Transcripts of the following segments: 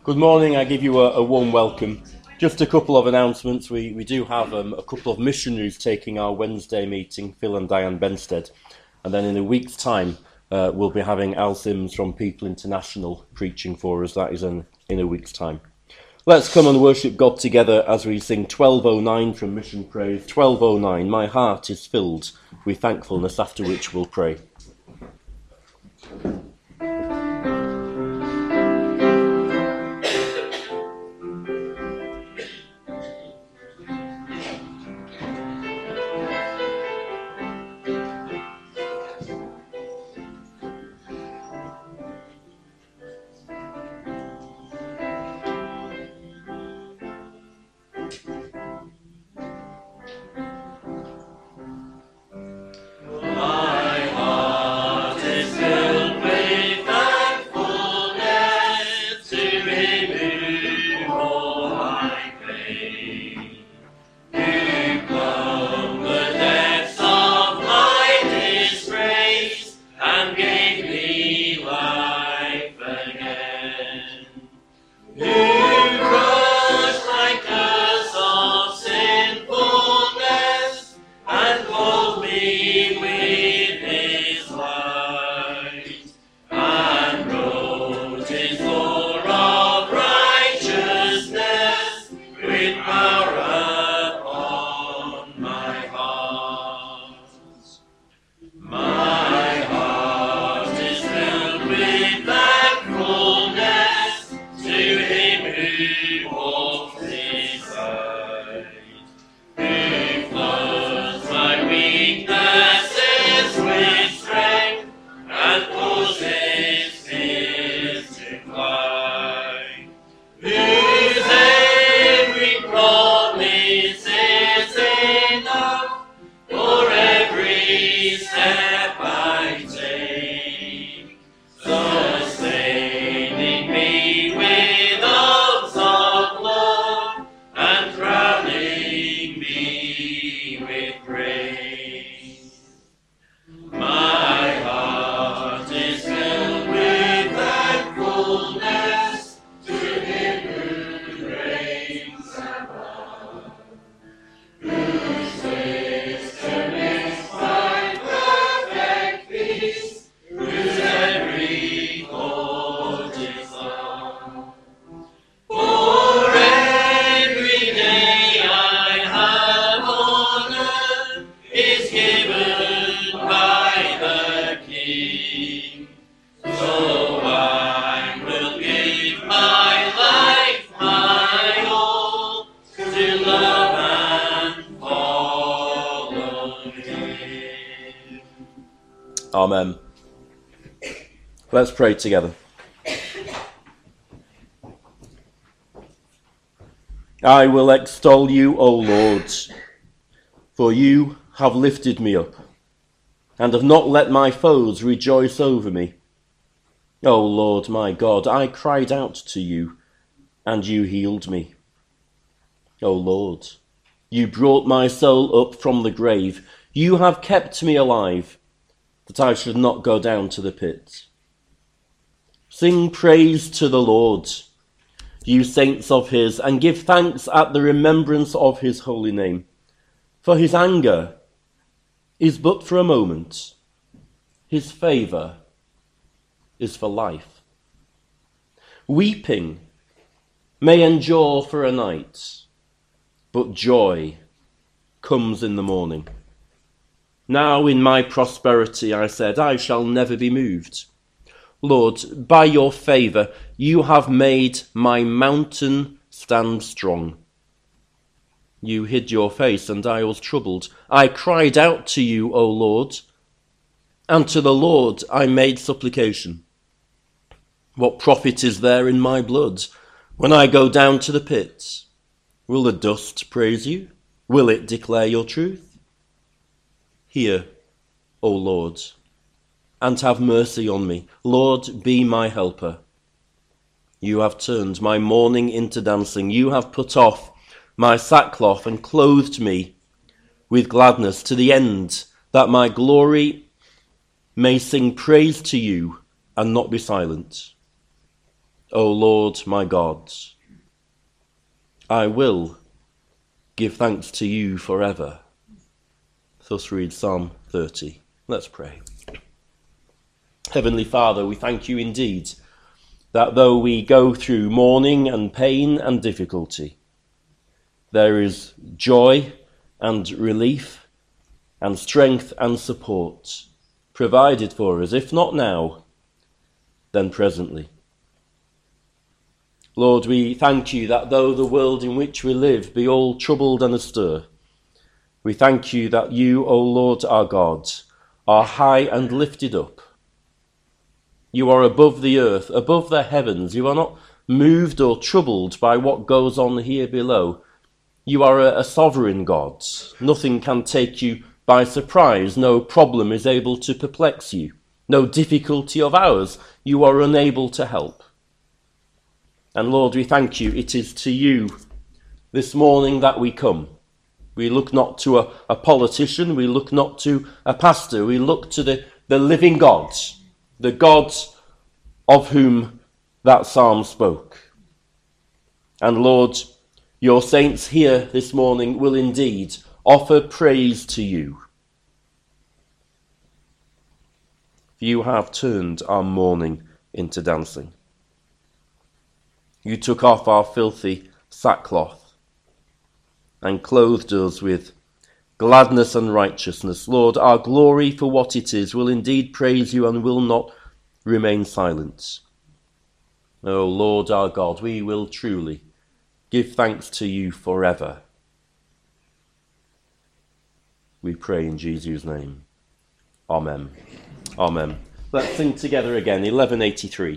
Good morning. I give you a warm welcome. Just a couple of announcements. We do have a couple of missionaries taking our Wednesday meeting, Phil and Diane Benstead. And then in a week's time, we'll be having Al Sims from People International preaching for us. That is in a week's time. Let's come and worship God together as we sing 1209 from Mission Praise. 1209, my heart is filled with thankfulness, after which we'll pray. Amen. Let's pray together. I will extol you, O Lord, for you have lifted me up, and have not let my foes rejoice over me. O Lord my God, I cried out to you, and you healed me. O Lord, you brought my soul up from the grave. You have kept me alive, that I should not go down to the pit. Sing praise to the Lord, you saints of his, and give thanks at the remembrance of his holy name. For his anger is but for a moment, his favour is for life. Weeping may endure for a night, but joy comes in the morning. Now in my prosperity, I said, I shall never be moved. Lord, by your favour, you have made my mountain stand strong. You hid your face, and I was troubled. I cried out to you, O Lord, and to the Lord I made supplication. What profit is there in my blood when I go down to the pit? Will the dust praise you? Will it declare your truth? Hear, O Lord, and have mercy on me. Lord, be my helper. You have turned my mourning into dancing. You have put off my sackcloth and clothed me with gladness, to the end that my glory may sing praise to you and not be silent. O Lord my God. I will give thanks to you forever. Thus reads Psalm 30. Let's pray. Heavenly Father, we thank you indeed that though we go through mourning and pain and difficulty, there is joy and relief and strength and support provided for us, if not now, then presently. Lord, we thank you that though the world in which we live be all troubled and astir, we thank you that you, O Lord our God, are high and lifted up. You are above the earth, above the heavens. You are not moved or troubled by what goes on here below. You are a sovereign God. Nothing can take you by surprise. No problem is able to perplex you. No difficulty of ours you are unable to help. And Lord, we thank you. It is to you this morning that we come. We look not to a politician. We look not to a pastor. We look to the living God, the God of whom that psalm spoke. And Lord, your saints here this morning will indeed offer praise to you. You have turned our mourning into dancing. You took off our filthy sackcloth and clothed us with gladness and righteousness. Lord, our glory for what it is will indeed praise you and will not remain silent. O Lord our God, we will truly give thanks to you forever. We pray in Jesus' name. Amen. Amen. Let's sing together again, 1183.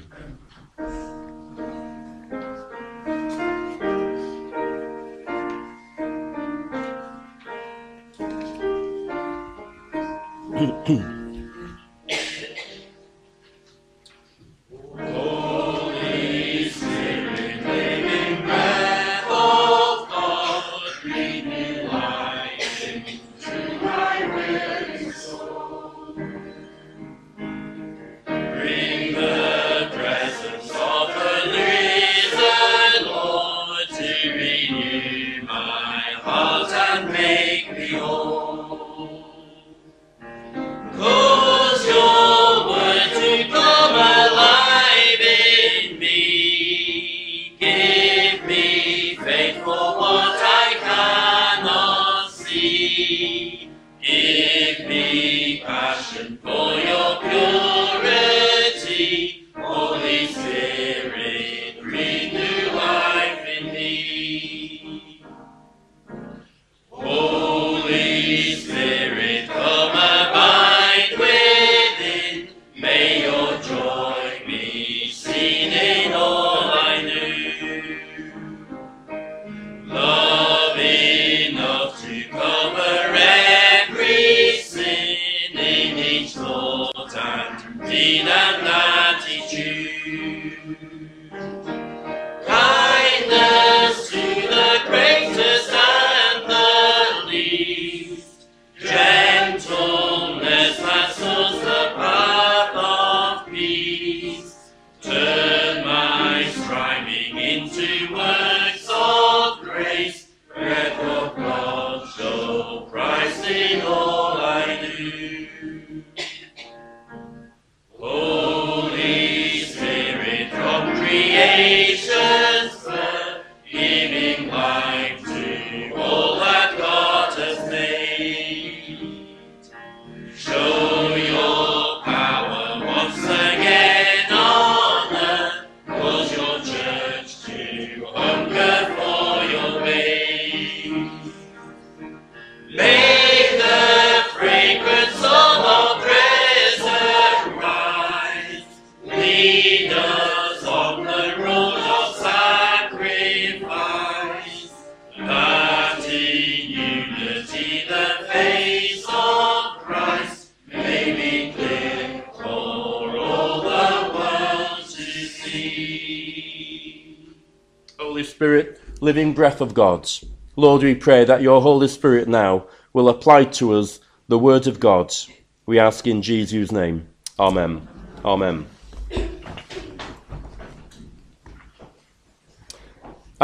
Spirit, living breath of God, Lord, we pray that your Holy Spirit now will apply to us the word of God. We ask in Jesus' name. Amen. Amen.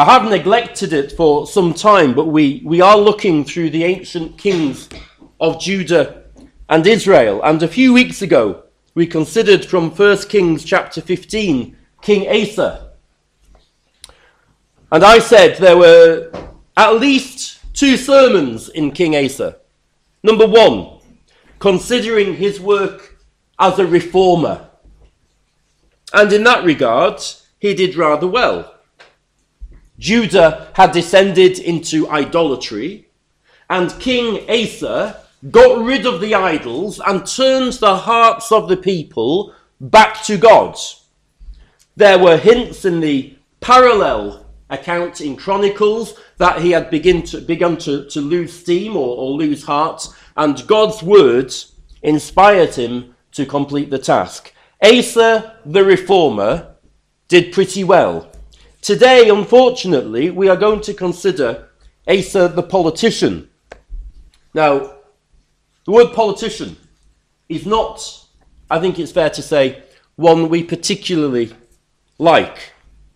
I have neglected it for some time, but we are looking through the ancient kings of Judah and Israel. And a few weeks ago, we considered from 1 Kings chapter 15, King Asa. And I said there were at least 2 sermons in King Asa. Number 1, considering his work as a reformer. And in that regard, he did rather well. Judah had descended into idolatry, and King Asa got rid of the idols and turned the hearts of the people back to God. There were hints in the parallel account in Chronicles that he had begun to lose steam or lose heart, and God's word inspired him to complete the task. Asa, the reformer, did pretty well. Today, unfortunately, we are going to consider Asa, the politician. Now, the word politician is not, I think it's fair to say, one we particularly like.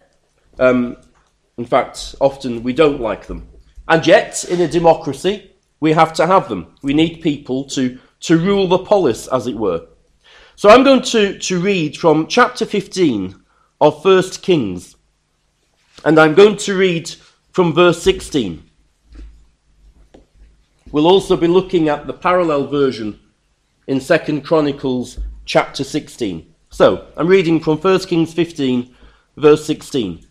In fact, often we don't like them. And yet, in a democracy, we have to have them. We need people to rule the polis, as it were. So I'm going to read from chapter 15 of 1 Kings. And I'm going to read from verse 16. We'll also be looking at the parallel version in 2 Chronicles chapter 16. So, I'm reading from 1 Kings 15, verse 16.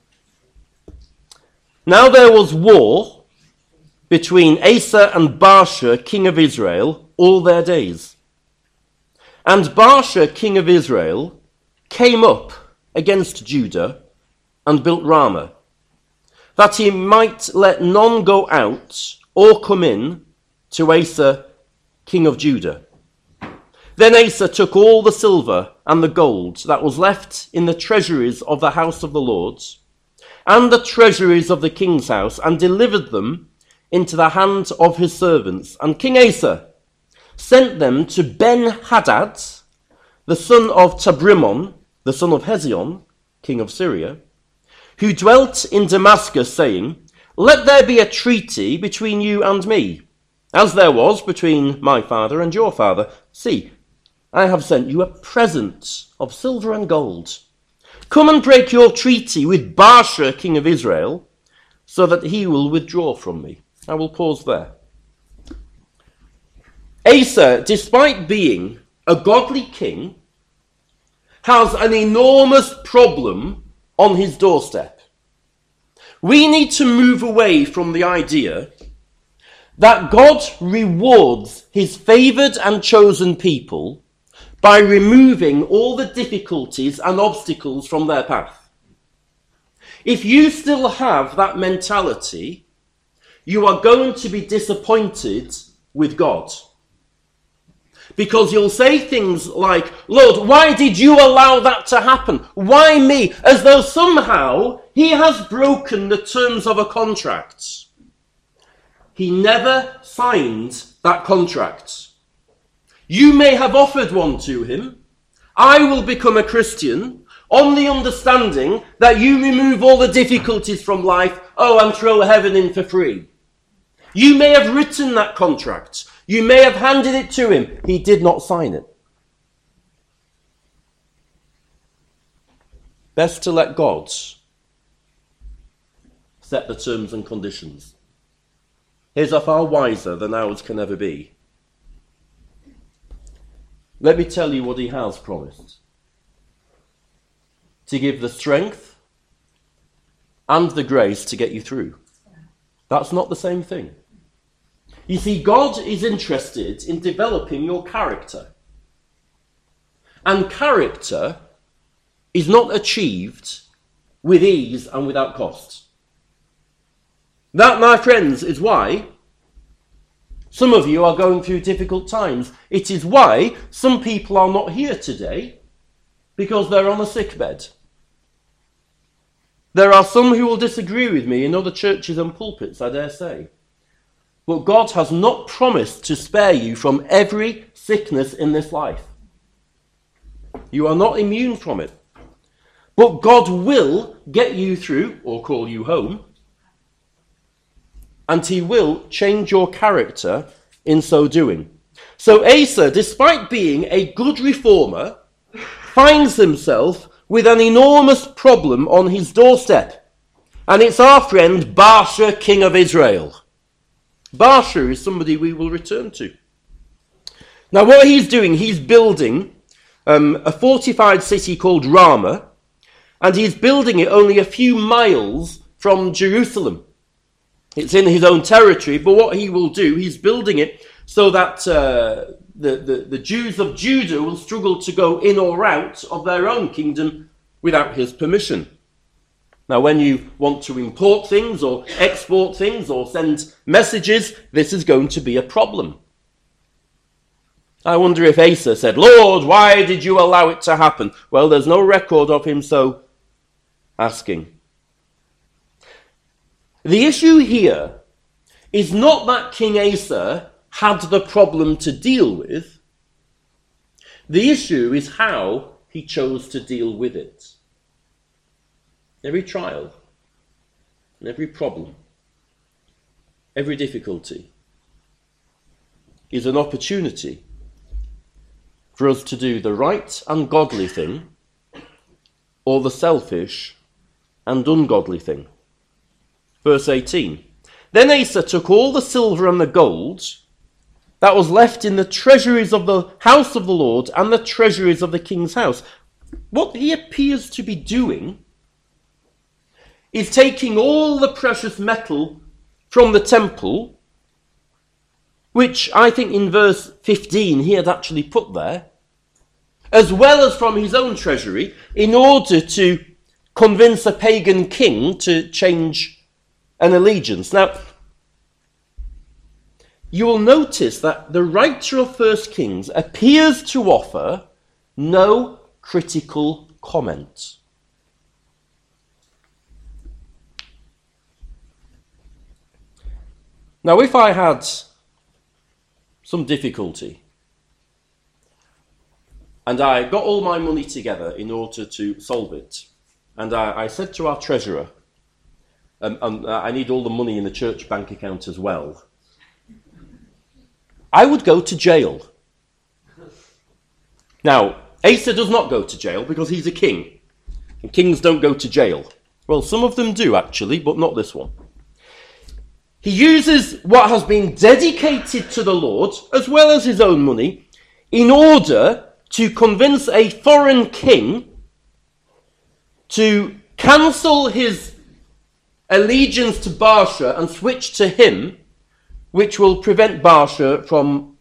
Now there was war between Asa and Baasha, king of Israel, all their days. And Baasha, king of Israel, came up against Judah and built Ramah, that he might let none go out or come in to Asa, king of Judah. Then Asa took all the silver and the gold that was left in the treasuries of the house of the Lord, and the treasuries of the king's house, and delivered them into the hand of his servants. And King Asa sent them to Ben-Hadad, the son of Tabrimon, the son of Hezion, king of Syria, who dwelt in Damascus, saying, Let there be a treaty between you and me, as there was between my father and your father. See, I have sent you a present of silver and gold. Come and break your treaty with Baasha, king of Israel, so that he will withdraw from me. I will pause there. Asa, despite being a godly king, has an enormous problem on his doorstep. We need to move away from the idea that God rewards his favored and chosen people by removing all the difficulties and obstacles from their path. If you still have that mentality, you are going to be disappointed with God. Because you'll say things like, Lord, why did you allow that to happen? Why me? As though somehow he has broken the terms of a contract. He never signed that contract. You may have offered one to him. I will become a Christian on the understanding that you remove all the difficulties from life, and throw heaven in for free. You may have written that contract. You may have handed it to him. He did not sign it. Best to let God set the terms and conditions. His are far wiser than ours can ever be. Let me tell you what he has promised. To give the strength and the grace to get you through. That's not the same thing. You see, God is interested in developing your character. And character is not achieved with ease and without cost. That, my friends, is why some of you are going through difficult times. It is why some people are not here today, because they're on a sick bed. There are some who will disagree with me in other churches and pulpits, I dare say. But God has not promised to spare you from every sickness in this life. You are not immune from it. but God will get you through or call you home, and he will change your character in so doing. So Asa, despite being a good reformer, finds himself with an enormous problem on his doorstep. And it's our friend Baasha, king of Israel. Baasha is somebody we will return to. Now what he's doing, he's building a fortified city called Ramah, and he's building it only a few miles from Jerusalem. It's in his own territory, but what he will do, he's building it so that the Jews of Judah will struggle to go in or out of their own kingdom without his permission. Now, when you want to import things or export things or send messages, this is going to be a problem. I wonder if Asa said, "Lord, why did you allow it to happen?" Well, there's no record of him so asking. The issue here is not that King Asa had the problem to deal with. The issue is how he chose to deal with it. Every trial, and every problem, every difficulty is an opportunity for us to do the right and godly thing or the selfish and ungodly thing. Verse 18. Then Asa took all the silver and the gold that was left in the treasuries of the house of the Lord and the treasuries of the king's house. What he appears to be doing is taking all the precious metal from the temple, which I think in verse 15 he had actually put there, as well as from his own treasury, in order to convince a pagan king to change an allegiance. Now, you will notice that the writer of 1 Kings appears to offer no critical comment. Now, if I had some difficulty and I got all my money together in order to solve it, and I said to our treasurer, I need all the money in the church bank account as well, I would go to jail. Now, Asa does not go to jail because he's a king, and kings don't go to jail. Well, some of them do actually, but not this one. He uses what has been dedicated to the Lord, as well as his own money, in order to convince a foreign king to cancel his allegiance to Baasha and switch to him, which will prevent Baasha from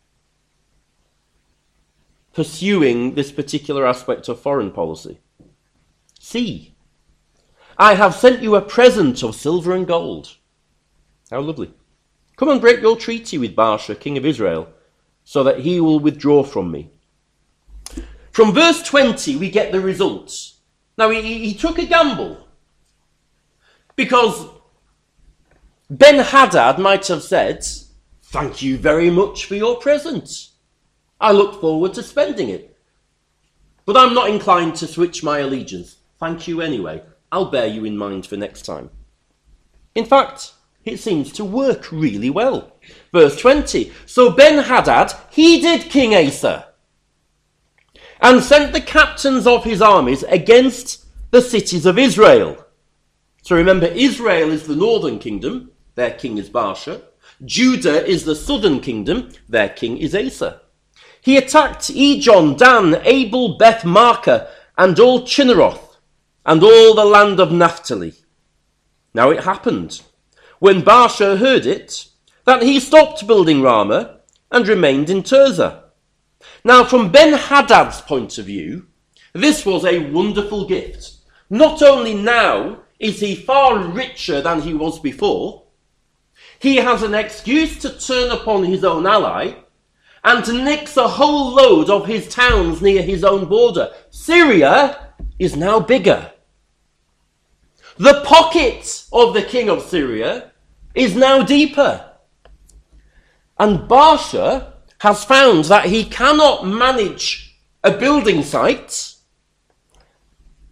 pursuing this particular aspect of foreign policy. See, I have sent you a present of silver and gold. How lovely. Come and break your treaty with Baasha, king of Israel, so that he will withdraw from me. From verse 20, we get the results. Now, he took a gamble, because Ben-Hadad might have said, "Thank you very much for your present. I look forward to spending it. But I'm not inclined to switch my allegiance. Thank you anyway. I'll bear you in mind for next time." In fact, it seems to work really well. Verse 20. So Ben-Hadad heeded King Asa and sent the captains of his armies against the cities of Israel. So remember, Israel is the northern kingdom. Their king is Baasha. Judah is the southern kingdom. Their king is Asa. He attacked Ijon, Dan, Abel, Beth Maachah, and all Chinneroth, and all the land of Naphtali. Now it happened, when Baasha heard it, that he stopped building Ramah and remained in Tirzah. Now, from Ben-Hadad's point of view, this was a wonderful gift. Not only now is he far richer than he was before, he has an excuse to turn upon his own ally and to nix a whole load of his towns near his own border. Syria is now bigger. The pocket of the king of Syria is now deeper. And Baasha has found that he cannot manage a building site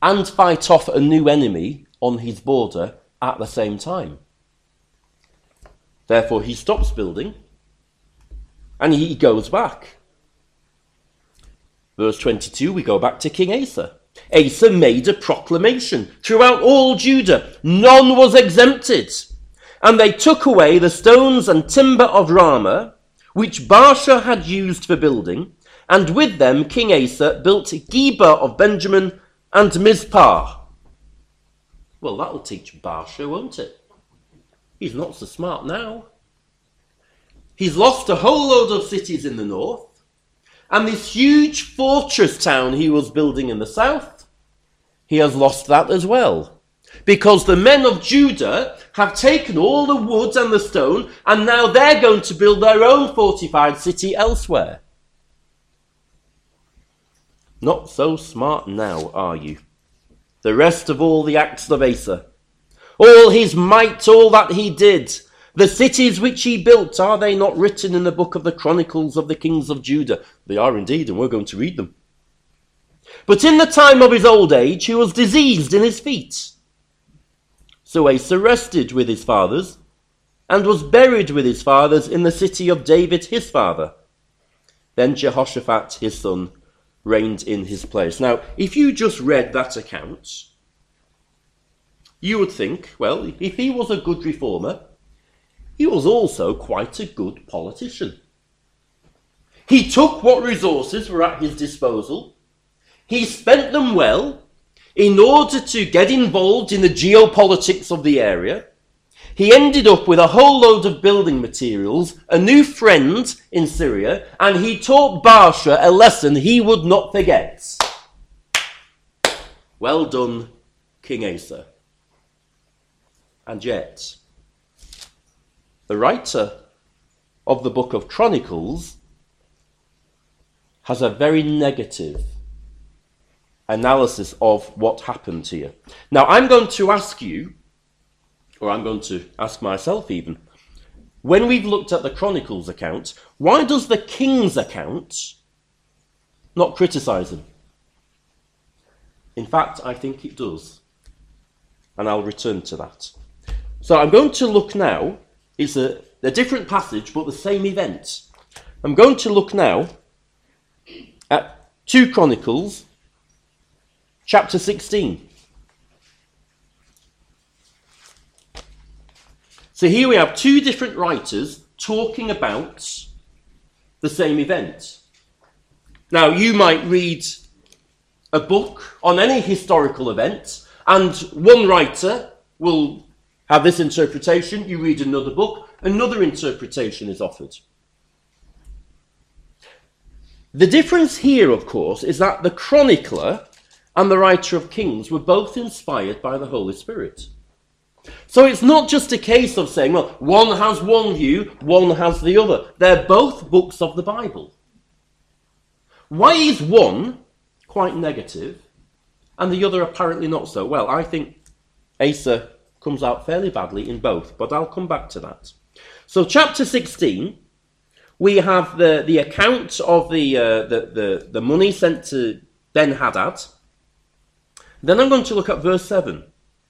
and fight off a new enemy on his border at the same time. Therefore, he stops building and he goes back. Verse 22, we go back to King Asa. Asa made a proclamation throughout all Judah. None was exempted. And they took away the stones and timber of Ramah, which Baasha had used for building, and with them King Asa built Geba of Benjamin and Mizpah. Well, that'll teach Baasha, won't it? He's not so smart now. He's lost a whole load of cities in the north, and this huge fortress town he was building in the south, he has lost that as well. Because the men of Judah have taken all the wood and the stone, and now they're going to build their own fortified city elsewhere. Not so smart now, are you? The rest of all the acts of Asa, all his might, all that he did, the cities which he built, are they not written in the book of the Chronicles of the Kings of Judah? They are indeed, and we're going to read them. But in the time of his old age, he was diseased in his feet. So Asa rested with his fathers, and was buried with his fathers in the city of David his father. Then Jehoshaphat his son reigned in his place. Now, if you just read that account, you would think, well, if he was a good reformer, he was also quite a good politician. He took what resources were at his disposal. He spent them well in order to get involved in the geopolitics of the area. He ended up with a whole load of building materials, a new friend in Syria, and he taught Baasha a lesson he would not forget. Well done, King Asa. And yet, the writer of the book of Chronicles has a very negative analysis of what happened here. Now, I'm going to ask you, or I'm going to ask myself even, when we've looked at the Chronicles account, why does the King's account not criticise him? In fact, I think it does. And I'll return to that. So I'm going to look now. It's a different passage, but the same event. I'm going to look now at 2 Chronicles, chapter 16. So here we have 2 different writers talking about the same event. Now, you might read a book on any historical event, and one writer will have this interpretation. You read another book, another interpretation is offered. The difference here, of course, is that the chronicler and the writer of Kings were both inspired by the Holy Spirit. So it's not just a case of saying, well, one has one view, one has the other. They're both books of the Bible. Why is one quite negative and the other apparently not so? Well, I think Asa comes out fairly badly in both, but I'll come back to that. So chapter 16, we have the account of the money sent to Ben-Hadad. Then I'm going to look at verse 7.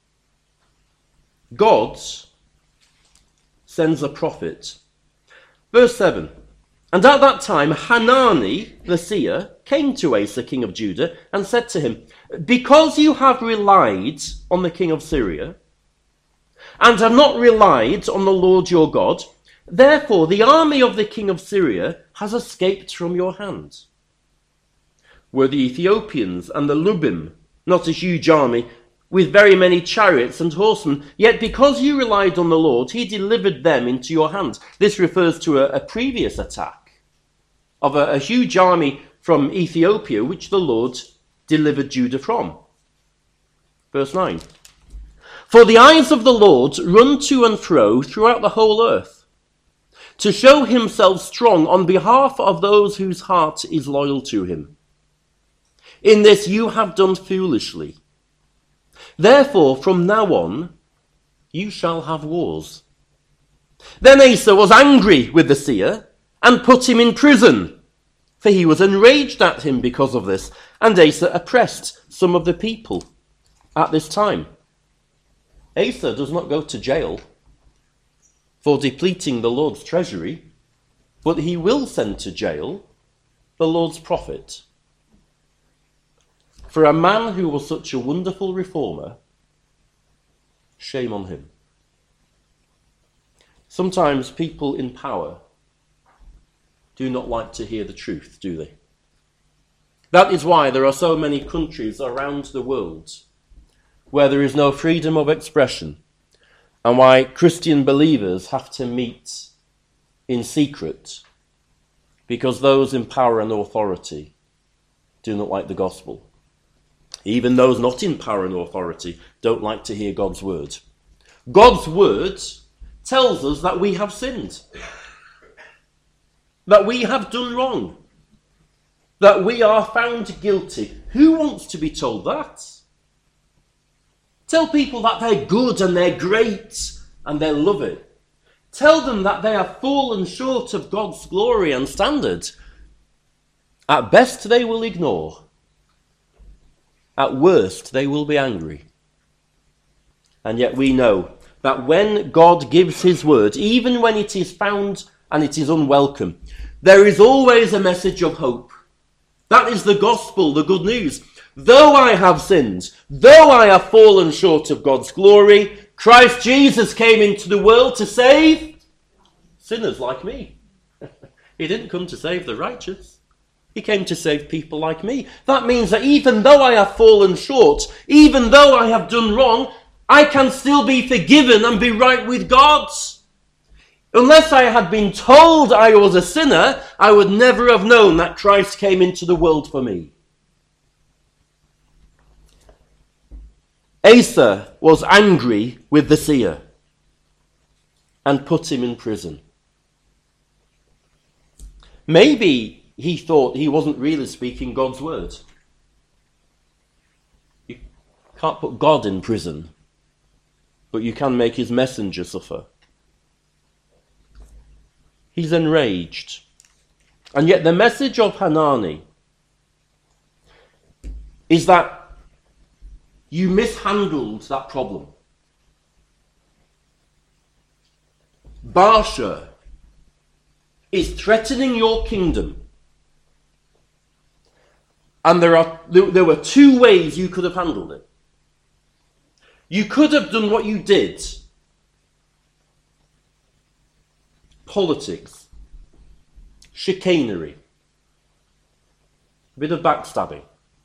God sends a prophet. Verse 7. And at that time Hanani the seer came to Asa king of Judah and said to him, because you have relied on the king of Syria and have not relied on the Lord your God, therefore the army of the king of Syria has escaped from your hand. Were the Ethiopians and the Lubim not a huge army with very many chariots and horsemen? Yet because you relied on the Lord, he delivered them into your hand. This refers to a previous attack of a huge army from Ethiopia, which the Lord delivered Judah from. Verse 9. For the eyes of the Lord run to and fro throughout the whole earth, to show himself strong on behalf of those whose heart is loyal to him. In this you have done foolishly. Therefore, from now on, you shall have wars. Then Asa was angry with the seer and put him in prison, for he was enraged at him because of this. And Asa oppressed some of the people at this time. Asa does not go to jail for depleting the Lord's treasury, but he will send to jail the Lord's prophet. For a man who was such a wonderful reformer, shame on him. Sometimes people in power do not like to hear the truth, do they? That is why there are so many countries around the world where there is no freedom of expression, and why Christian believers have to meet in secret, because those in power and authority do not like the gospel. Even those not in power and authority don't like to hear God's word. God's word tells us that we have sinned, that we have done wrong, that we are found guilty. Who wants to be told that? Tell people that they're good and they're great and they love it. Tell them that they have fallen short of God's glory and standard. At best, they will ignore. At worst, they will be angry. And yet we know that when God gives his word, even when it is found and it is unwelcome, there is always a message of hope. That is the gospel, the good news. Though I have sinned, though I have fallen short of God's glory, Christ Jesus came into the world to save sinners like me. He didn't come to save the righteous. He came to save people like me. That means that even though I have fallen short, even though I have done wrong, I can still be forgiven and be right with God. Unless I had been told I was a sinner, I would never have known that Christ came into the world for me. Asa was angry with the seer and put him in prison. Maybe he thought he wasn't really speaking God's word. You can't put God in prison, but you can make his messenger suffer. He's enraged. And yet the message of Hanani is that you mishandled that problem. Baasha is threatening your kingdom. And there were two ways you could have handled it. You could have done what you did. Politics. Chicanery. A bit of backstabbing.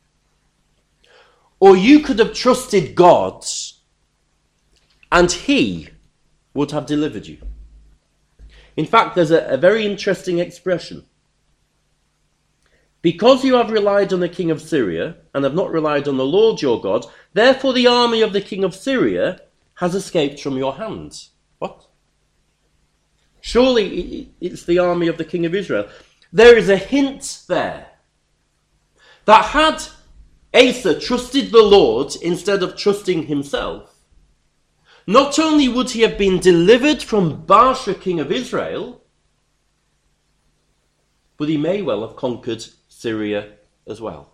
Or you could have trusted God and he would have delivered you. In fact, there's a very interesting expression. Because you have relied on the king of Syria and have not relied on the Lord your God, therefore the army of the king of Syria has escaped from your hands. What? Surely it's the army of the king of Israel. There is a hint there that had Asa trusted the Lord instead of trusting himself, not only would he have been delivered from Baasha, king of Israel, but he may well have conquered Syria as well.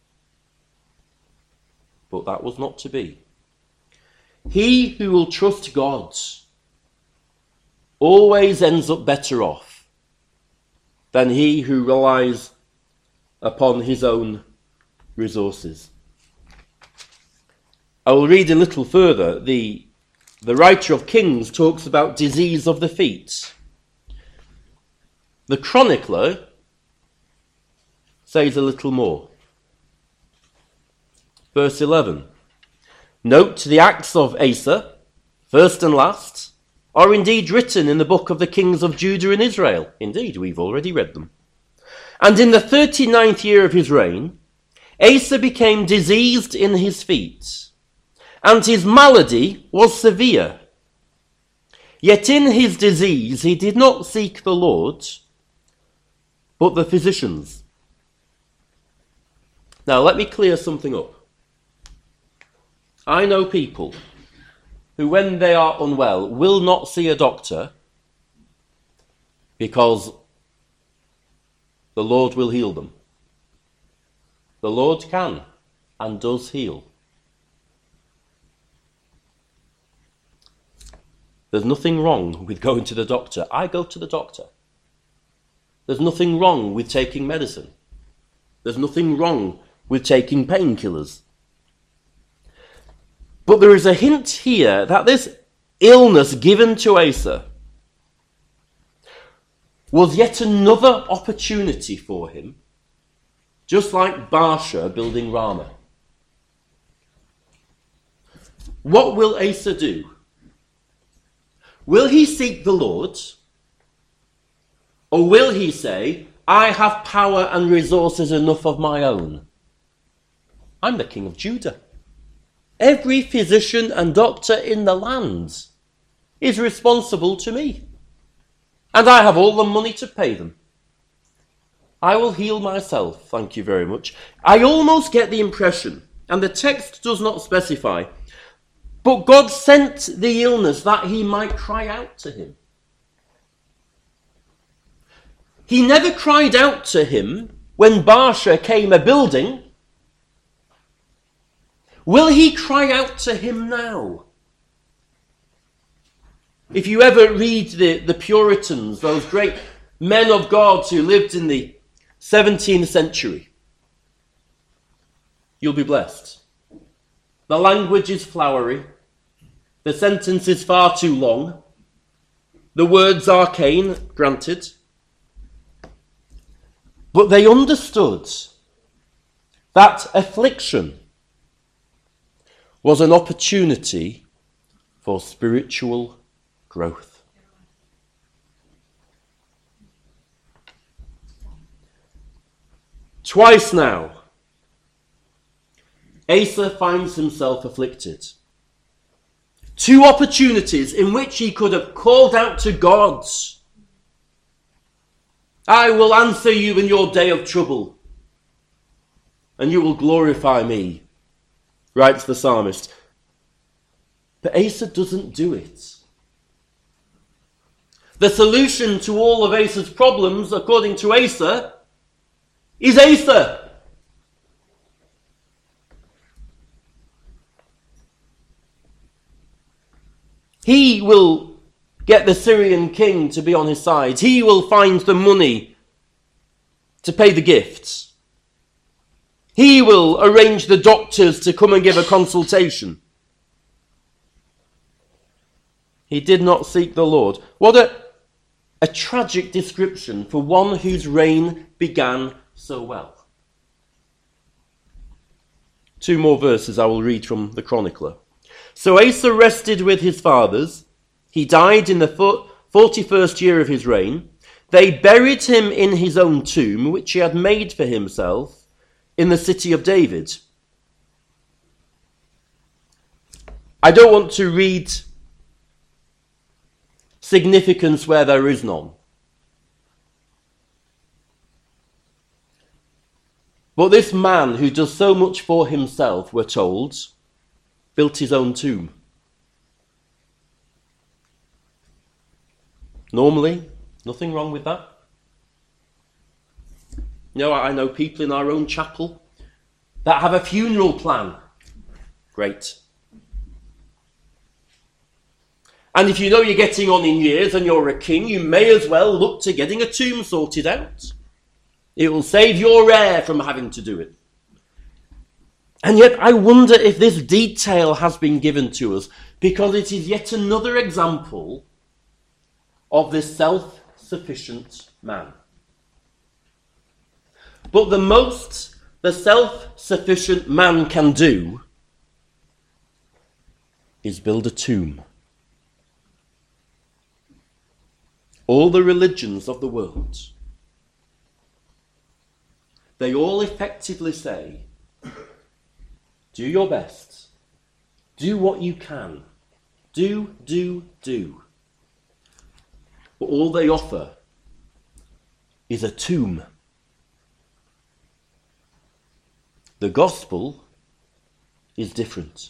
But that was not to be. He who will trust God always ends up better off than he who relies upon his own resources. I will read a little further. The writer of Kings talks about disease of the feet. The chronicler says a little more. Verse 11. Note, the acts of Asa, first and last, are indeed written in the book of the kings of Judah and Israel. Indeed, we've already read them. And in the 39th year of his reign, Asa became diseased in his feet, and his malady was severe. Yet in his disease he did not seek the Lord, but the physicians. Now let me clear something up. I know people who, when they are unwell, will not see a doctor because the Lord will heal them. The Lord can and does heal. There's nothing wrong with going to the doctor. I go to the doctor. There's nothing wrong with taking medicine. There's nothing wrong with taking painkillers. But there is a hint here that this illness given to Asa was yet another opportunity for him, just like Baasha building Ramah. What will Asa do? Will he seek the Lord? Or will he say, I have power and resources enough of my own? I'm the king of Judah. Every physician and doctor in the land is responsible to me. And I have all the money to pay them. I will heal myself, thank you very much. I almost get the impression, and the text does not specify, but God sent the illness that he might cry out to him. He never cried out to him when Baasha came a-building. Will he cry out to him now? If you ever read the Puritans, those great men of God who lived in the 17th century, you'll be blessed. The language is flowery. The sentence is far too long. The words arcane, granted. But they understood that affliction was an opportunity for spiritual growth. Twice now, Asa finds himself afflicted. Two opportunities in which he could have called out to God. I will answer you in your day of trouble, and you will glorify me, writes the psalmist. But Asa doesn't do it. The solution to all of Asa's problems, according to Asa, is Asa. He will get the Syrian king to be on his side. He will find the money to pay the gifts. He will arrange the doctors to come and give a consultation. He did not seek the Lord. What a tragic description for one whose reign began so well. Two more verses I will read from the chronicler. So Asa rested with his fathers. He died in the 41st year of his reign. They buried him in his own tomb, which he had made for himself in the city of David. I don't want to read significance where there is none. But this man who does so much for himself, we're told, built his own tomb. Normally, nothing wrong with that. I know people in our own chapel that have a funeral plan. Great. And if you know you're getting on in years and you're a king, you may as well look to getting a tomb sorted out. It will save your heir from having to do it. And yet I wonder if this detail has been given to us because it is yet another example of this self-sufficient man. But the most the self-sufficient man can do is build a tomb. All the religions of the world, they all effectively say, do your best. Do what you can. Do. But all they offer is a tomb. The gospel is different.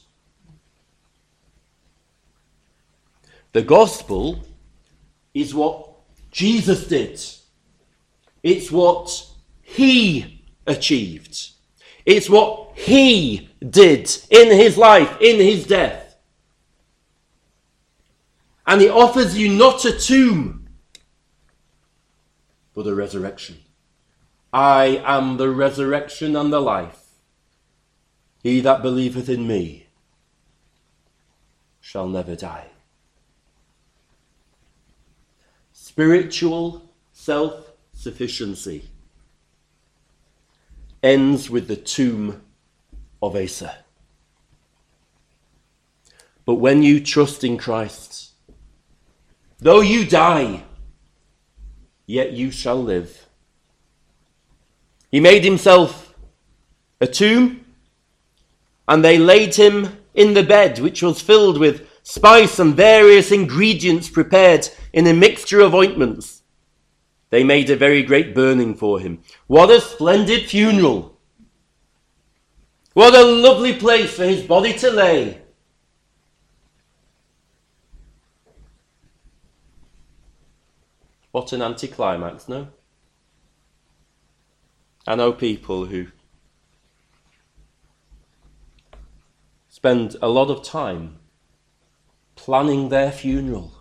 The gospel is what Jesus did. It's what he achieved. It's what he did in his life, in his death. And he offers you not a tomb, but a resurrection. I am the resurrection and the life. He that believeth in me shall never die. Spiritual self-sufficiency ends with the tomb of Asa. But when you trust in Christ, though you die, yet you shall live. He made himself a tomb, and they laid him in the bed, which was filled with spice and various ingredients prepared in a mixture of ointments. They made a very great burning for him. What a splendid funeral! What a lovely place for his body to lay! What an anticlimax, no? I know people who spend a lot of time planning their funeral.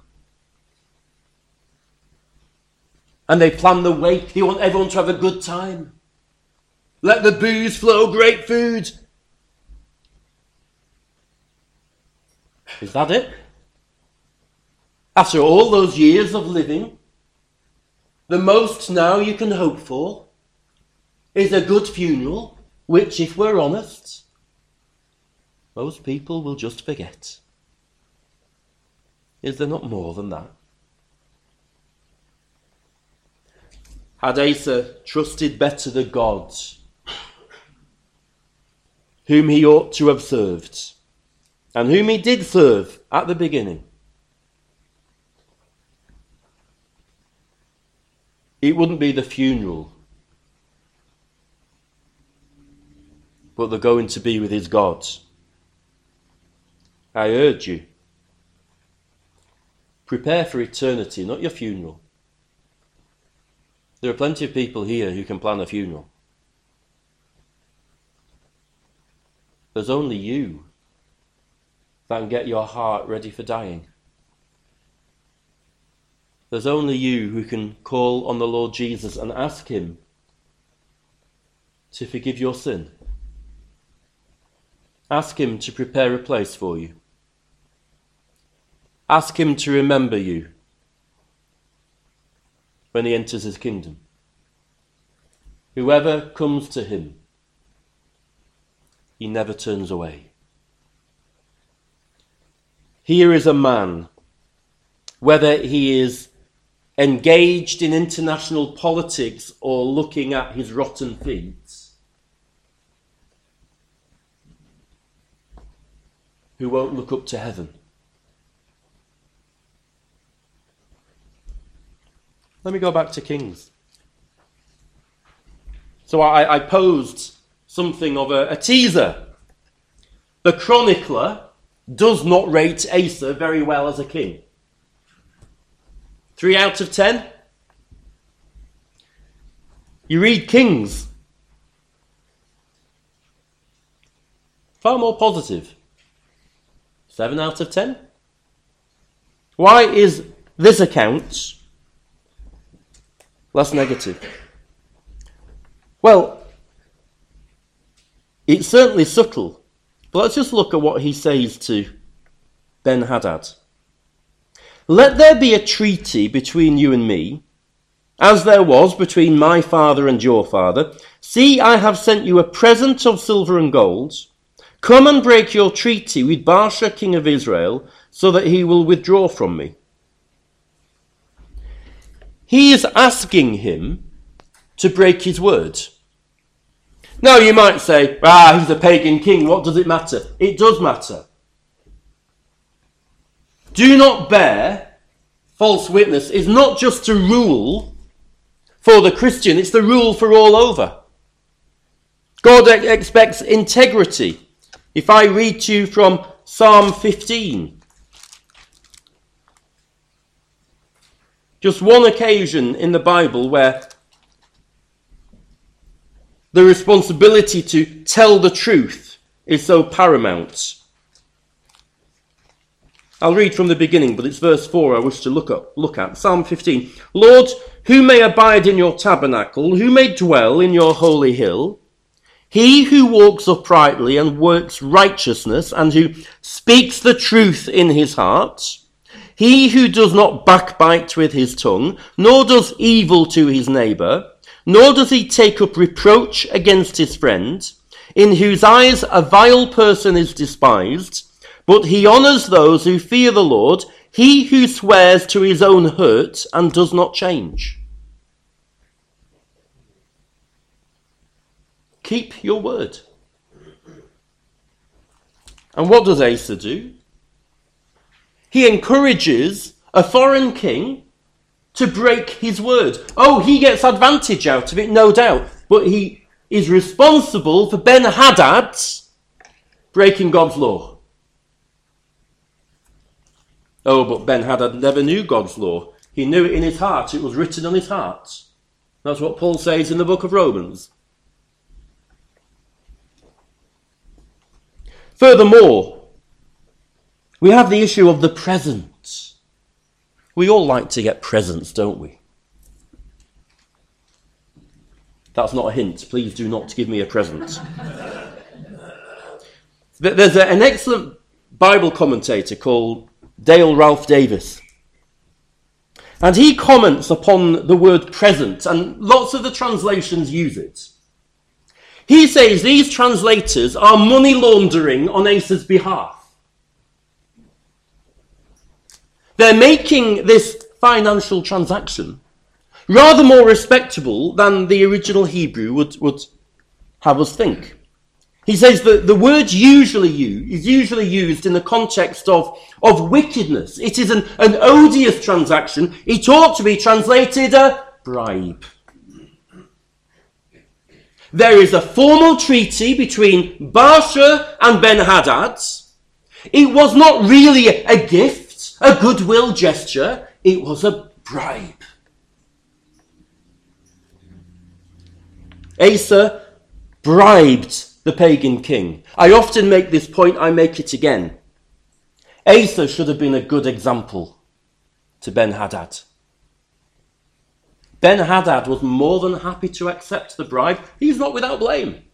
And they plan the wake. They want everyone to have a good time. Let the booze flow, great food. Is that it? After all those years of living, the most now you can hope for is a good funeral, which, if we're honest, most people will just forget. Is there not more than that? Had Asa trusted better the God whom he ought to have served, and whom he did serve at the beginning, it wouldn't be the funeral, but the going to be with his God. I urge you, prepare for eternity, not your funeral. There are plenty of people here who can plan a funeral. There's only you that can get your heart ready for dying. There's only you who can call on the Lord Jesus and ask him to forgive your sin. Ask him to prepare a place for you. Ask him to remember you when he enters his kingdom. Whoever comes to him, he never turns away. Here is a man, whether he is engaged in international politics or looking at his rotten feet, who won't look up to heaven. Let me go back to Kings. So I posed something of a teaser. The chronicler does not rate Asa very well as a king. 3 out of 10. You read Kings, far more positive. 7 out of 10. Why is this account less negative? Well, it's certainly subtle, but let's just look at what he says to Ben-Hadad. Let there be a treaty between you and me, as there was between my father and your father. See, I have sent you a present of silver and gold. Come and break your treaty with Baasha, king of Israel, so that he will withdraw from me. He is asking him to break his word. Now you might say, he's a pagan king, what does it matter? It does matter. Do not bear false witness is not just a rule for the Christian, it's the rule for all over. God expects integrity. If I read to you from Psalm 15, just one occasion in the Bible where the responsibility to tell the truth is so paramount. I'll read from the beginning, but it's verse 4 I wish to look at. Psalm 15. Lord, who may abide in your tabernacle? Who may dwell in your holy hill? He who walks uprightly and works righteousness, and who speaks the truth in his heart. He who does not backbite with his tongue, nor does evil to his neighbour, nor does he take up reproach against his friend, in whose eyes a vile person is despised, but he honours those who fear the Lord, he who swears to his own hurt and does not change. Keep your word. And what does Asa do? He encourages a foreign king to break his word. Oh, he gets advantage out of it, no doubt. But he is responsible for Ben-Hadad breaking God's law. Oh, but Ben-Hadad never knew God's law. He knew it in his heart. It was written on his heart. That's what Paul says in the book of Romans. Furthermore, we have the issue of the present. We all like to get presents, don't we? That's not a hint. Please do not give me a present. There's an excellent Bible commentator called Dale Ralph Davis. And he comments upon the word present, and lots of the translations use it. He says these translators are money laundering on Asa's behalf. They're making this financial transaction rather more respectable than the original Hebrew would have us think. He says that the word is usually used in the context of wickedness. It is an odious transaction. It ought to be translated a bribe. There is a formal treaty between Baasha and Ben-Hadad. It was not really a gift, a goodwill gesture. It was a bribe. Asa bribed the pagan king. I often make this point, I make it again. Asa should have been a good example to Ben-Hadad. Ben-Hadad was more than happy to accept the bribe. He's not without blame.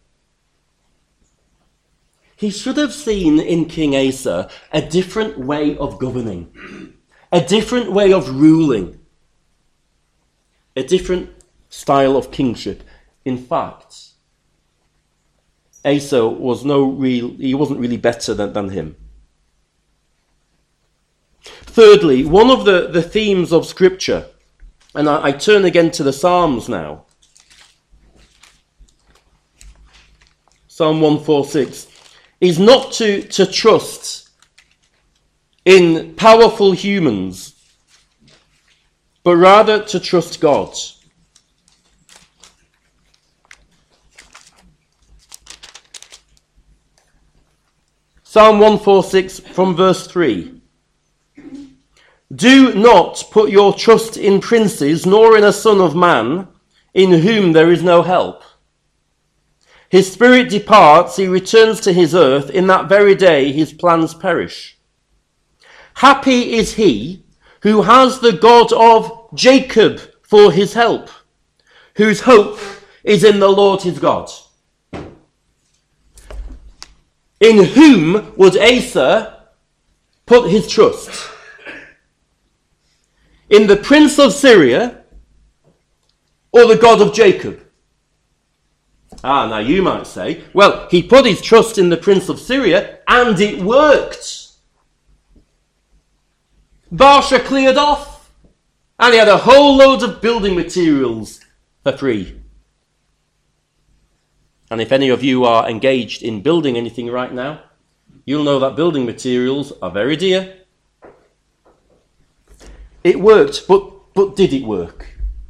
He should have seen in King Asa a different way of governing, a different way of ruling, a different style of kingship. In fact, Asa wasn't really better than him. Thirdly, one of the themes of Scripture, and I turn again to the Psalms now. Psalm 146 is not to trust in powerful humans, but rather to trust God. Psalm 146 from verse 3. Do not put your trust in princes, nor in a son of man, in whom there is no help. His spirit departs, he returns to his earth, in that very day his plans perish. Happy is he who has the God of Jacob for his help, whose hope is in the Lord his God. In whom would Asa put his trust? In the prince of Syria or the God of Jacob? Now you might say, well, he put his trust in the prince of Syria and it worked. Baasha cleared off and he had a whole load of building materials for free. And if any of you are engaged in building anything right now, you'll know that building materials are very dear. It worked, but did it work?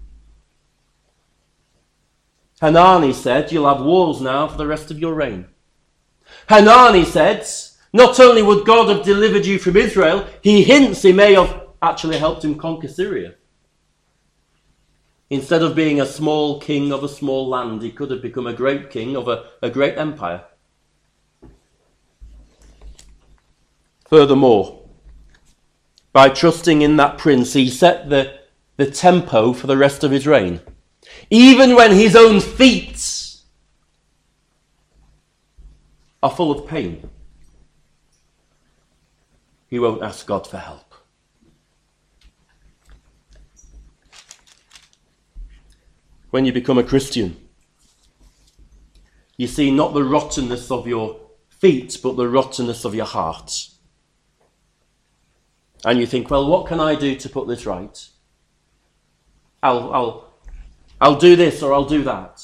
Hanani said, you'll have walls now for the rest of your reign. Hanani said, not only would God have delivered you from Israel, he hints he may have actually helped him conquer Syria. Instead of being a small king of a small land, he could have become a great king of a great empire. Furthermore, By trusting in that prince, he set the tempo for the rest of his reign. Even when his own feet are full of pain, he won't ask God for help. When you become a Christian, you see not the rottenness of your feet, but the rottenness of your heart. And you think, well, what can I do to put this right? I'll do this or I'll do that.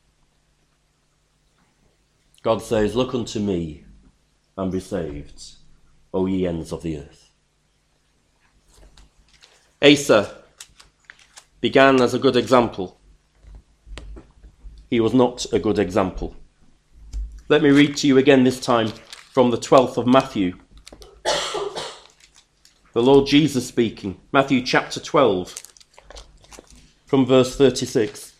God says, look unto me and be saved, O ye ends of the earth. Asa began as a good example. He was not a good example. Let me read to you again this time from the 12th of Matthew. The Lord Jesus speaking. Matthew chapter 12 from verse 36.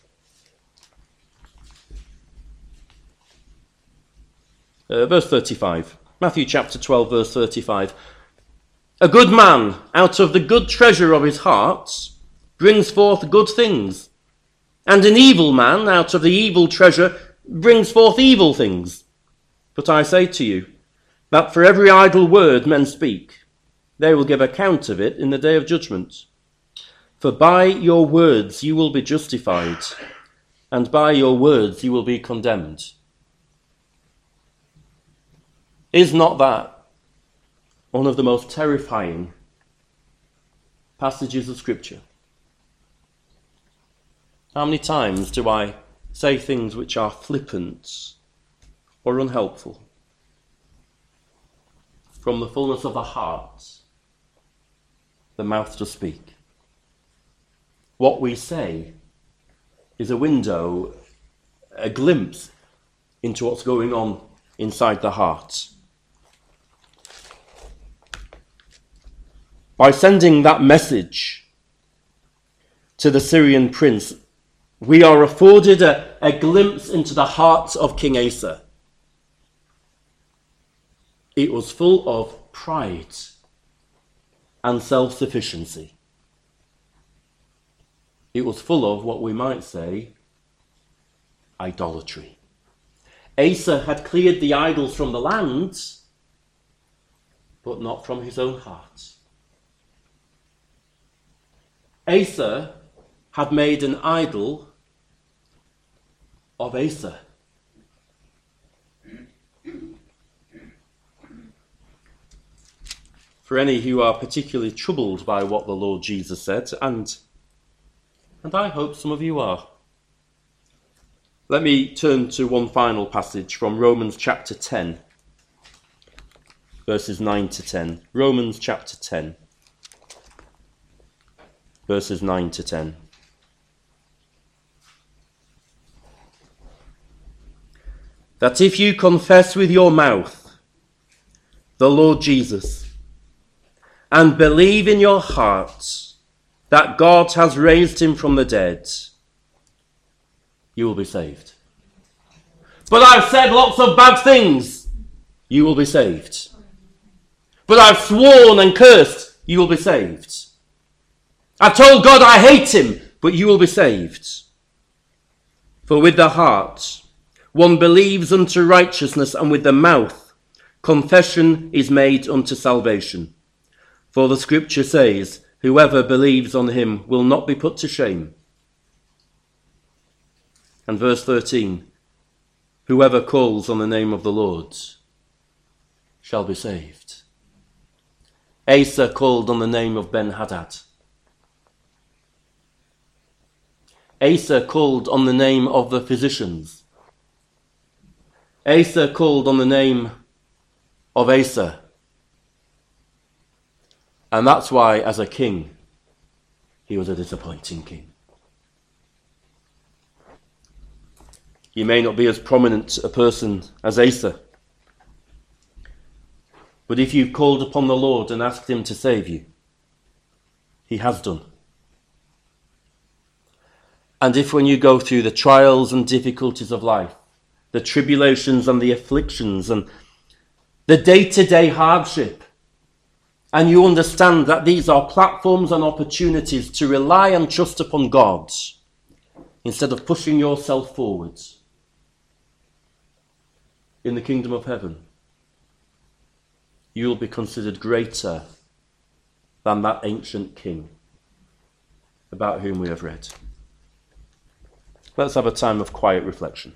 Verse 35. Matthew chapter 12 verse 35. A good man out of the good treasure of his heart brings forth good things. And an evil man out of the evil treasure brings forth evil things. But I say to you, that for every idle word men speak, they will give account of it in the day of judgment. For by your words you will be justified, and by your words you will be condemned. Is not that one of the most terrifying passages of Scripture? How many times do I say things which are flippant or unhelpful? From the fullness of the heart, the mouth does speak. What we say is a window, a glimpse into what's going on inside the heart. By sending that message to the Syrian prince, we are afforded a glimpse into the heart of King Asa. It was full of pride and self-sufficiency. It was full of what we might say, idolatry. Asa had cleared the idols from the land, but not from his own heart. Asa had made an idol of Asa. For any who are particularly troubled by what the Lord Jesus said, and I hope some of you are, let me turn to one final passage from Romans chapter 10, verses 9 to 10. Romans chapter 10, verses 9 to 10. That if you confess with your mouth the Lord Jesus and believe in your heart that God has raised him from the dead, you will be saved. But I've said lots of bad things, you will be saved. But I've sworn and cursed, you will be saved. I've told God I hate him, but you will be saved. For with the heart one believes unto righteousness, and with the mouth confession is made unto salvation. For the Scripture says, whoever believes on him will not be put to shame. And verse 13, whoever calls on the name of the Lord shall be saved. Asa called on the name of Ben-Hadad. Asa called on the name of the physicians. Asa called on the name of Asa. And that's why, as a king, he was a disappointing king. You may not be as prominent a person as Asa, but if you've called upon the Lord and asked him to save you, he has done. And if when you go through the trials and difficulties of life, the tribulations and the afflictions and the day-to-day hardship, and you understand that these are platforms and opportunities to rely and trust upon God instead of pushing yourself forwards in the kingdom of heaven, you will be considered greater than that ancient king about whom we have read. Let's have a time of quiet reflection.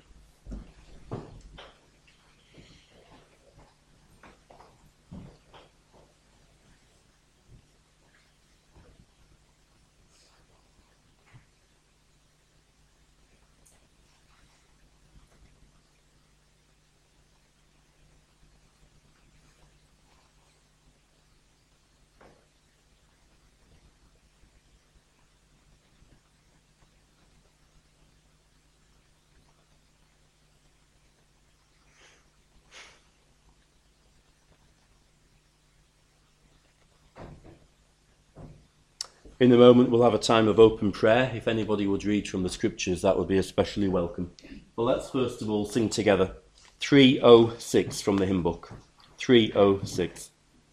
In a moment, we'll have a time of open prayer. If anybody would read from the scriptures, that would be especially welcome. But let's first of all sing together 306 from the hymn book. 306.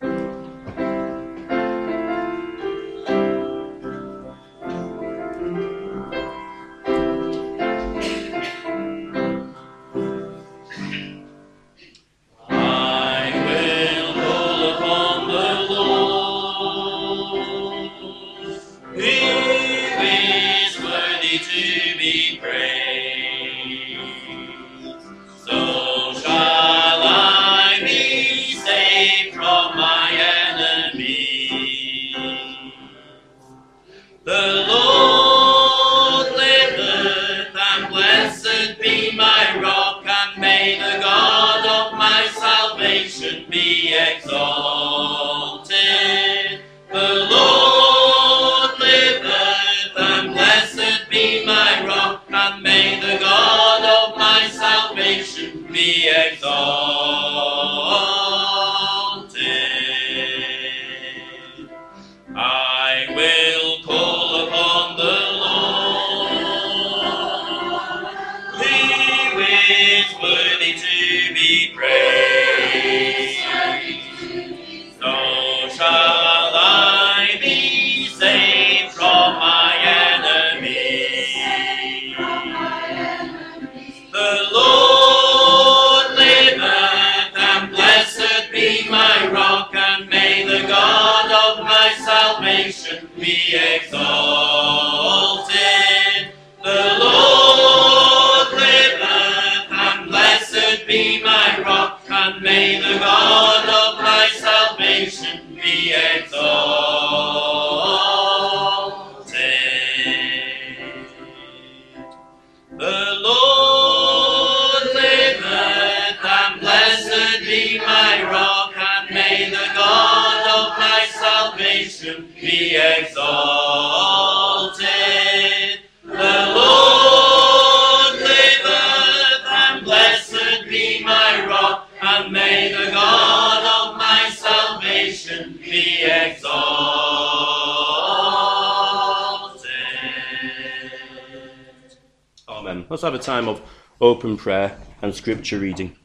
Let's have a time of open prayer and scripture reading.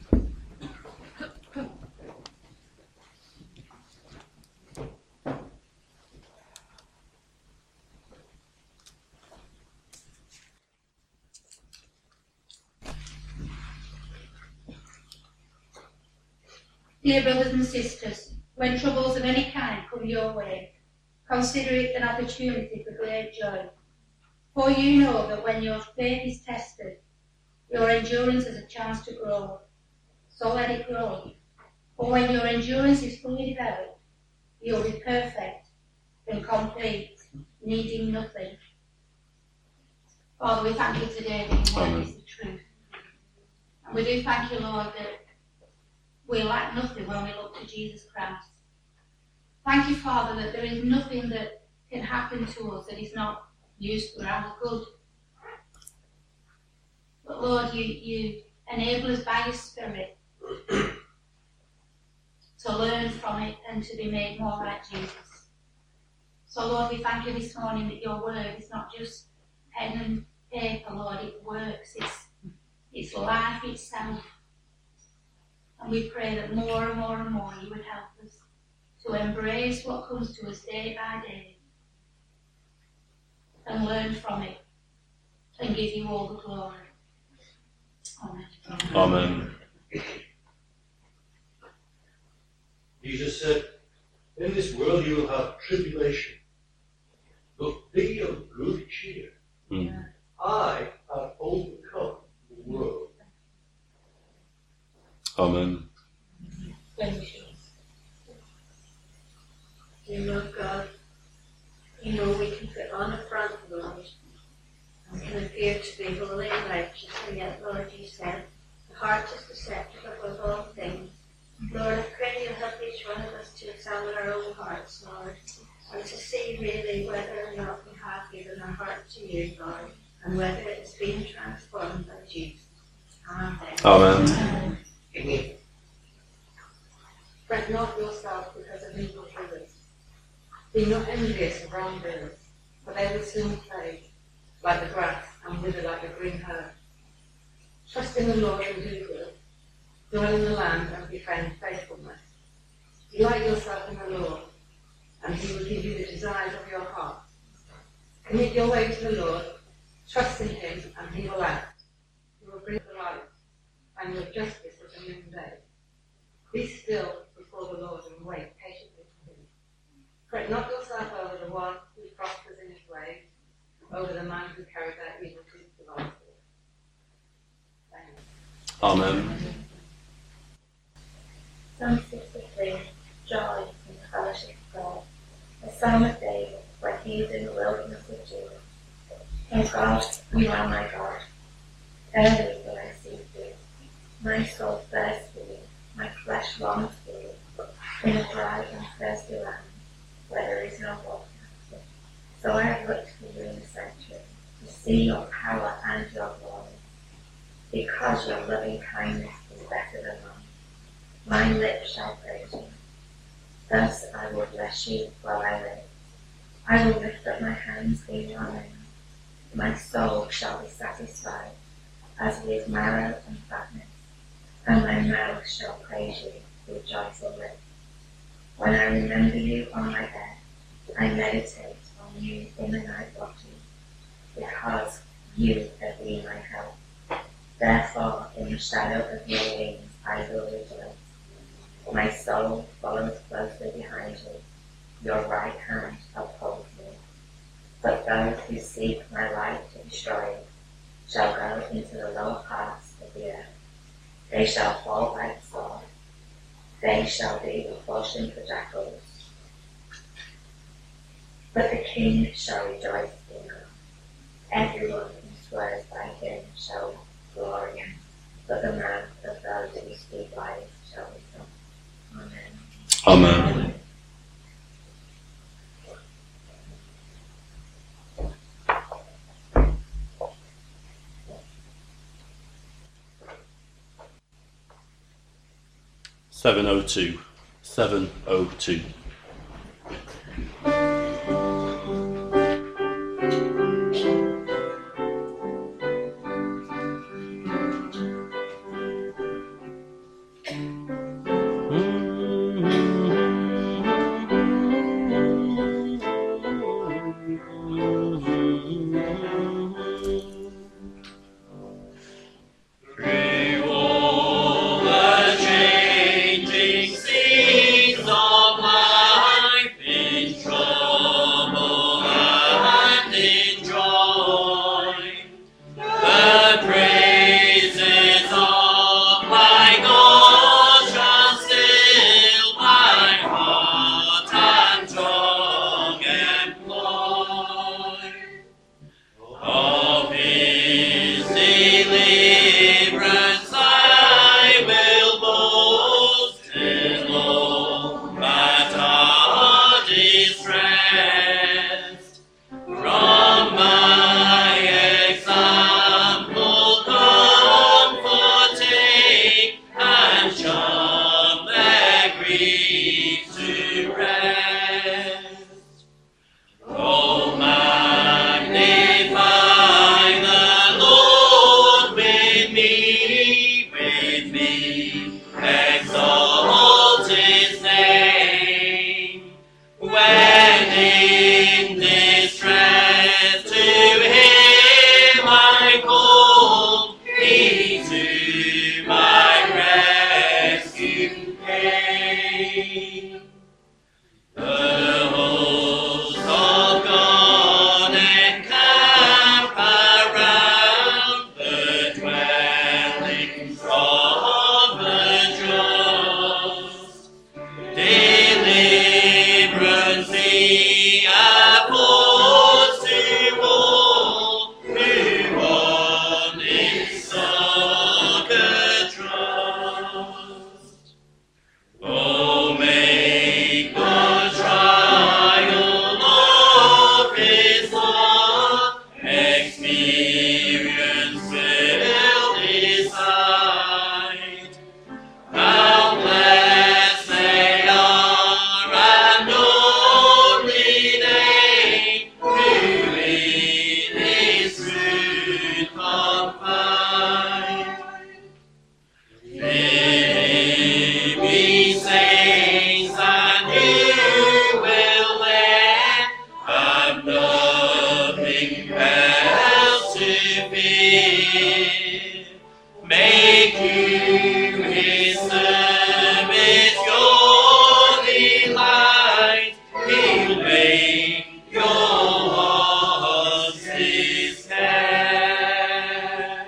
Dear brothers and sisters, when troubles of any kind come your way, consider it an opportunity for great joy. For you know that when your faith is tested, your endurance has a chance to grow. So let it grow. For when your endurance is fully developed, you'll be perfect and complete, needing nothing. Father, we thank you today that your word is the truth. And we do thank you, Lord, that we lack nothing when we look to Jesus Christ. Thank you, Father, that there is nothing that can happen to us that is not used for our good. But Lord, you enable us by your Spirit to learn from it and to be made more like Jesus. So Lord, we thank you this morning that your word is not just pen and paper, Lord, it works. It's life itself. And we pray that more and more and more you would help us to embrace what comes to us day by day and learn from it and give you all the glory. Amen. Amen. Jesus said, in this world you will have tribulation, but be of good cheer. I have overcome the world. Amen. Dear Lord God, you know we can put on a front, Lord, and can appear to be holy and righteous, and yet, Lord, you said, the heart is deceptive above all things. Lord, I pray you'll help each one of us to examine our own hearts, Lord, and to see really whether or not we have given our heart to you, Lord, and whether it is being transformed by Jesus. Amen. Amen. Fret not yourself because of evil doers. Be not envious of wrongdoers, for they will soon fade like the grass and wither like the green herb. Trust in the Lord and do good. Dwell in the land and befriend faithfulness. Delight yourself in the Lord, and he will give you the desires of your heart. Commit your way to the Lord, trust in him, and he will act. He will bring the light, and your justice as a noonday. Be still before the Lord and wait patiently for him. Fret not yourself over the one who prospers in his ways, over the man who carries out evil devices. Amen. Psalm 63, Joy in the fellowship of God. A psalm of David, when he is in the wilderness of Judah. O God, you are my God. Early will I seek you. My soul thirsts for you, my flesh longs for you, in a dry and thirsty land, where there is no water. So I have looked for you in the sanctuary, to see your power and your glory. Because your loving kindness is better than mine, my lips shall praise you. Thus I will bless you while I live. I will lift up my hands in your name. My soul shall be satisfied, as with marrow and fatness, and my mouth shall praise you with joyful lips. When I remember you on my bed, I meditate on you in the night watches, because you have been my help. Therefore, in the shadow of your wings I will rejoice. My soul follows closely behind you. Your right hand upholds me. But those who seek my life to destroy it shall go into the lower parts of the earth. They shall fall by the sword. They shall be a portion for jackals. But the king shall rejoice in God. Everyone who swears by him shall glory, but the mouth of those who speak lies shall be stopped. Amen. Amen. (702). 702. be a force to all who on its socket trust. Oh, make the trial of his love experience will decide how blessed they are, and only they who in his truth confide. Be saints, and you will then have nothing else to fear. Make you his service your delight. He'll make your hearts his care.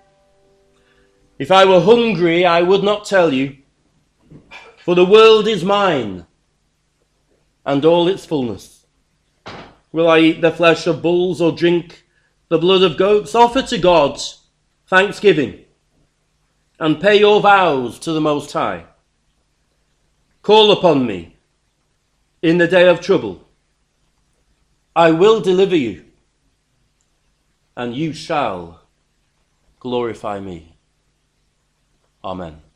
If I were hungry, I would not tell you, for the world is mine, and all its fullness. Will I eat the flesh of bulls or drink the blood of goats? Offer to God thanksgiving, and pay your vows to the Most High. Call upon me in the day of trouble. I will deliver you, and you shall glorify me. Amen.